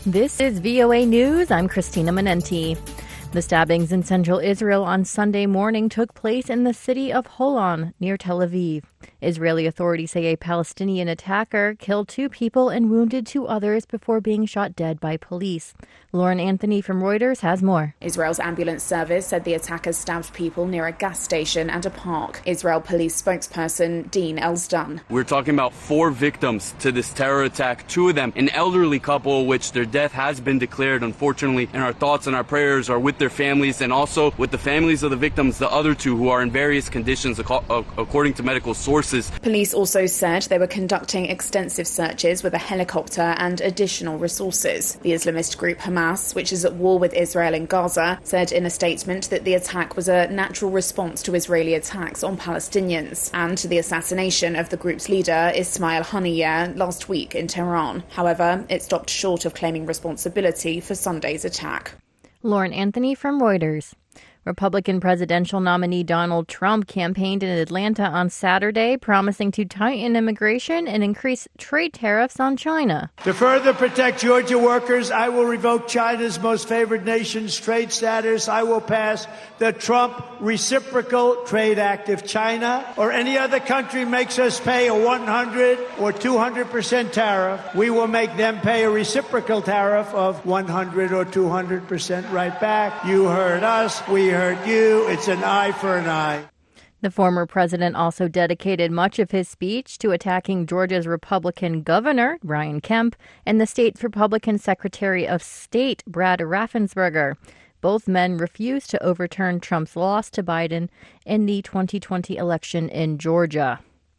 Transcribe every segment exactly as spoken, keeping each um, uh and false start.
This is V O A News. I'm Christina Manenti. The stabbings in central Israel on Sunday morning took place in the city of Holon, near Tel Aviv. Israeli authorities say a Palestinian attacker killed two people and wounded two others before being shot dead by police. Lauren Anthony from Reuters has more. Israel's ambulance service said the attackers stabbed people near a gas station and a park. Israel police spokesperson Dean Elsdon. We're talking about four victims to this terror attack, two of them an elderly couple, which their death has been declared, unfortunately, and our thoughts and our prayers are with their families and also with the families of the victims, the other two who are in various conditions according to medical sources. Police also said they were conducting extensive searches with a helicopter and additional resources. The Islamist group Hamas, which is at war with Israel in Gaza, said in a statement that the attack was a natural response to Israeli attacks on Palestinians and to the assassination of the group's leader Ismail Haniyeh last week in Tehran. However, it stopped short of claiming responsibility for Sunday's attack. Lauren Anthony from Reuters. Republican presidential nominee Donald Trump campaigned in Atlanta on Saturday, promising to tighten immigration and increase trade tariffs on China. To further protect Georgia workers, I will revoke China's most favored nation's trade status. I will pass the Trump Reciprocal Trade Act. If China or any other country makes us pay a one hundred or two hundred percent tariff, we will make them pay a reciprocal tariff of one hundred or two hundred percent right back. You heard us. We heard you. It's an eye for an eye. The former president also dedicated much of his speech to attacking Georgia's Republican governor, Brian Kemp, and the state's Republican Secretary of State, Brad Raffensperger. Both men refused to overturn Trump's loss to Biden in the twenty twenty election in Georgia.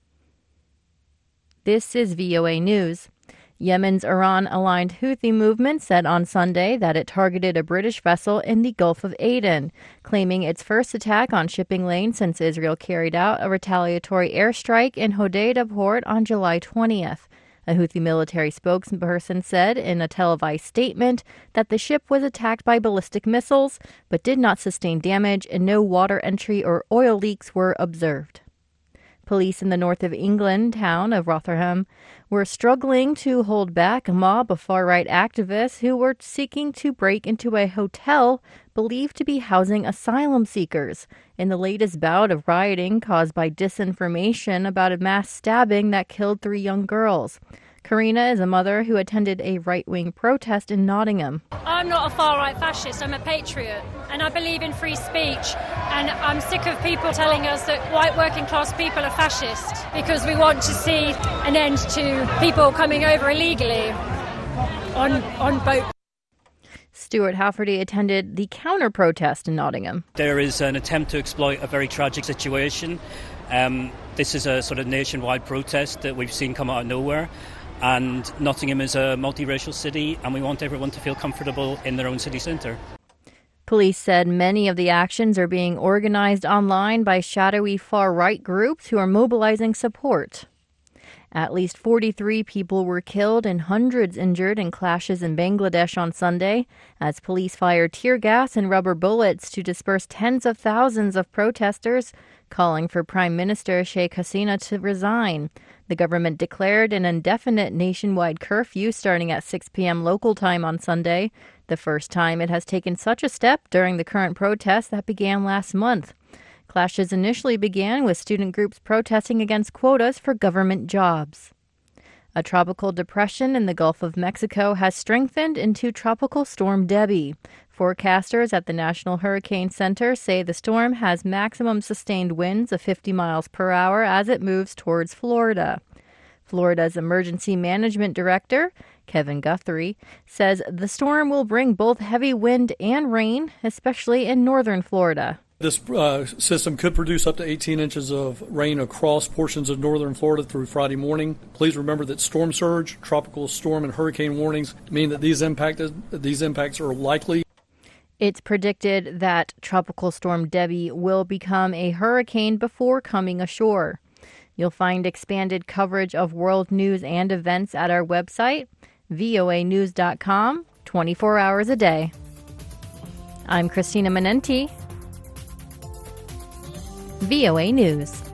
This is V O A News. Yemen's Iran-aligned Houthi movement said on Sunday that it targeted a British vessel in the Gulf of Aden, claiming its first attack on shipping lanes since Israel carried out a retaliatory airstrike in Hodeidah port on July twentieth. A Houthi military spokesperson said in a televised statement that the ship was attacked by ballistic missiles but did not sustain damage and no water entry or oil leaks were observed. Police in the north of England town of Rotherham were struggling to hold back a mob of far-right activists who were seeking to break into a hotel believed to be housing asylum seekers in the latest bout of rioting caused by disinformation about a mass stabbing that killed three young girls. Karina is a mother who attended a right-wing protest in Nottingham. I'm not a far-right fascist, I'm a patriot, and I believe in free speech. And I'm sick of people telling us that white working-class people are fascist because we want to see an end to people coming over illegally on, on boats. Stuart Hafferty attended the counter-protest in Nottingham. There is an attempt to exploit a very tragic situation. Um, this is a sort of nationwide protest that we've seen come out of nowhere. And Nottingham is a multiracial city, and we want everyone to feel comfortable in their own city centre. Police said many of the actions are being organized online by shadowy far-right groups who are mobilizing support. At least forty-three people were killed and hundreds injured in clashes in Bangladesh on Sunday as police fired tear gas and rubber bullets to disperse tens of thousands of protesters, calling for Prime Minister Sheikh Hasina to resign. The government declared an indefinite nationwide curfew starting at six p.m. local time on Sunday, the first time it has taken such a step during the current protests that began last month. Clashes initially began with student groups protesting against quotas for government jobs. A tropical depression in the Gulf of Mexico has strengthened into Tropical Storm Debbie. Forecasters at the National Hurricane Center say the storm has maximum sustained winds of fifty miles per hour as it moves towards Florida. Florida's Emergency Management Director, Kevin Guthrie, says the storm will bring both heavy wind and rain, especially in northern Florida. This uh, system could produce up to eighteen inches of rain across portions of northern Florida through Friday morning. Please remember that storm surge, tropical storm, and hurricane warnings mean that these impacted, these impacts are likely. It's predicted that Tropical Storm Debbie will become a hurricane before coming ashore. You'll find expanded coverage of world news and events at our website, V O A news dot com, twenty-four hours a day. I'm Christina Manenti, V O A News.